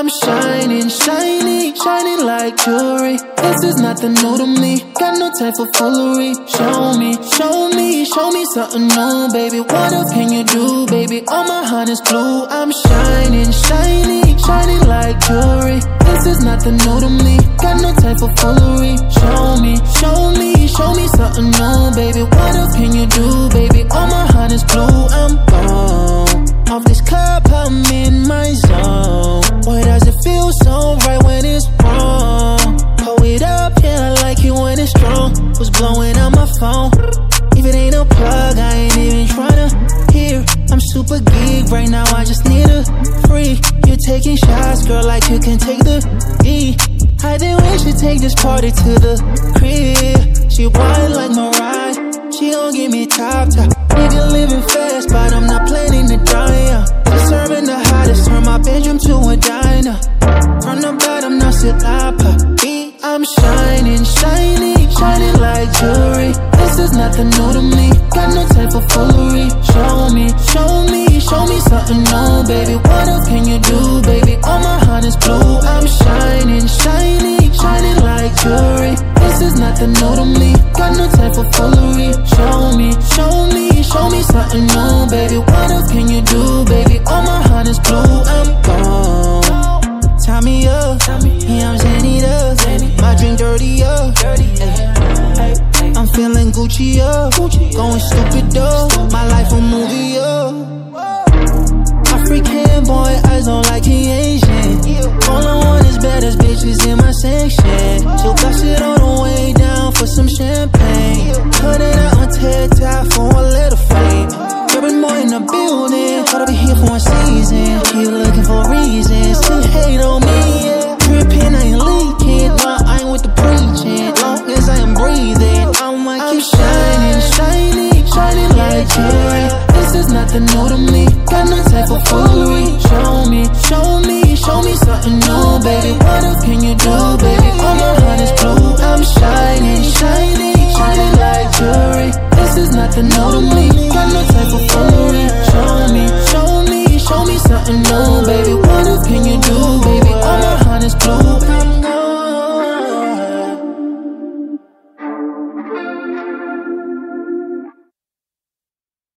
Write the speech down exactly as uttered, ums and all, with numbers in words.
shining, shiny, shining like jewelry. This is nothing new to me, got no time for foolery. Show me, show me, show me something new, baby. What else can you do, baby? All my heart is blue. I'm shining, shiny, shining like jewelry. This is nothing new to me, got no time for foolery. Show me, show me, show me something new, baby. What else can you do, baby? All my heart is blue. I'm gone off this cup, I'm in my zone. Why does it feel so right when it's wrong? Pull it up, yeah, I like it when it's strong. Was blowing on my phone. If it ain't a plug, I ain't even tryna hear. I'm super geek right now, I just need a freak. You're taking shots, girl, like you can take the E. I think we should take this party to the crib. She whine like Mariah, she gon' give me top top. Nigga living fast, but I'm not planning to die. Uh. Serving the hottest, turn my bedroom to a diner. From the bottom, now sit up. I'm shining, shining, shining like jewelry. This is nothing new to me, got no time for foolery. Show me, show me, show me something new, baby. What else can you do, baby? All my heart is blue. I'm shining, shining, shining like jewelry. This is nothing new to me, got no time for foolery. Show me, show me, show me something new, baby. What else can you do, baby? All my heart is blue. I'm gone. Tie me up, yeah, I'm Zanny up. My drink dirty up. Ay, I'm feeling Gucci up, going stupid up. My life a movie up. African boy, eyes on like he Asian. All I want is better bitches in my section. So bust it all the way down for some champagne. Put it out on TikTok for a little fame. Urban boy in the building, thought I'd be here for a season. Keep looking for reasons to hate on me, yeah. Dripping, I ain't leaking, no, I ain't with the preaching. Long as I am breathing, I'm like I'm shining, shining, shining like jewelry. This is nothing new to me, got no time for foolery. Show me, show me, show me something new, baby. What else can you do, baby? All my heart is blue. I'm shining, shining, shining like jewelry. This is nothing new to me, got no time for foolery. Show me, show me, show me something new, baby.